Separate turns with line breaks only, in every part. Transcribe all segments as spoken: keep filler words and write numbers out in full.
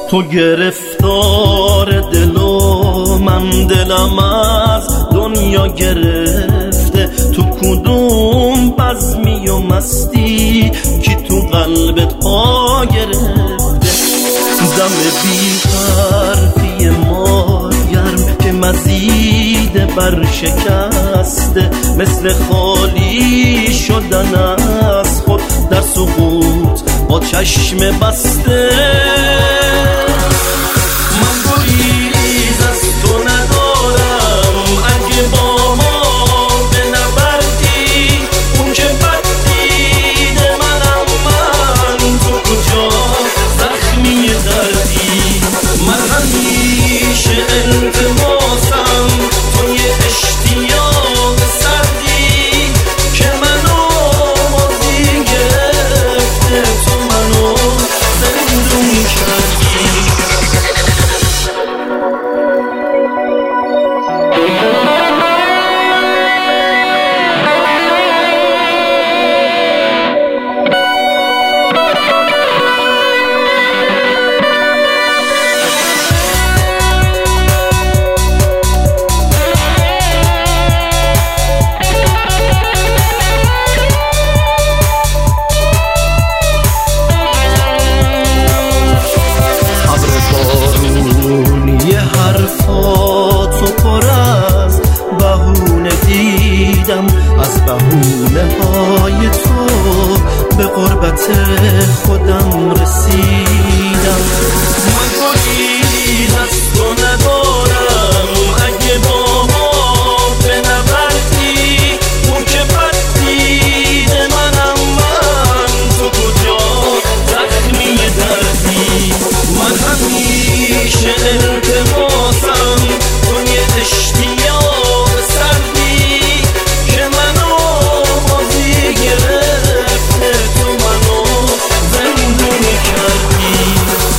تو گرفتار دل و من دلم از دنیا گرفته. تو کدوم بزمی و مستی که تو قلبت پا گرفته. دم بی حرفی ما گرم که مزید بر شکسته، مثل خالی شدن از خود در سقوط با چشم بسته. من گریز از تو ندارم، اگه با ما بنبردی اون که بد دیده منم من. تو کجا زخمی دردی؟ من همیشه التماسم توی اشتیاق سردی که منو مازی گرفته، تو منو زندون کردی. حرفاتو پر از بهونه دیدم، از بهونه های تو به قربت خودم رسیدم. من گریز از تو ندارم، اگه با ما بنبردی اون که بد دیده منم من. تو کجا زخمی دردی؟ من همیشه التماسم توی اشتیاق سردی که منو مازی گرفته، تو منو زندون کردی.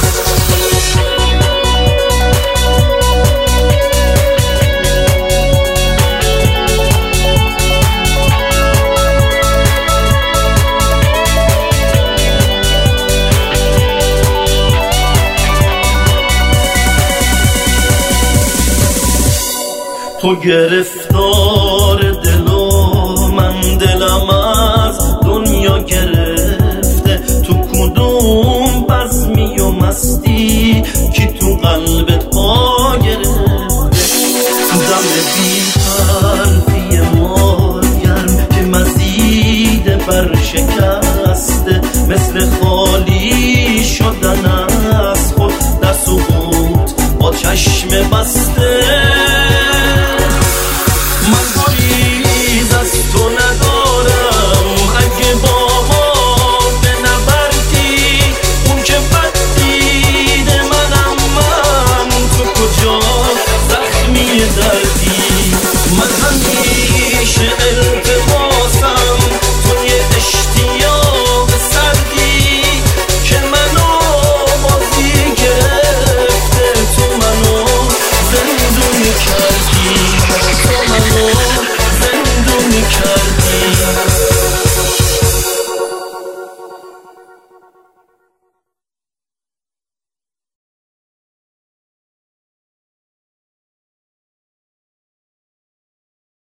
تو گرفتار دل و من دلم از دنیا گرفته. تو کدوم بزمی و مستی که تو قلب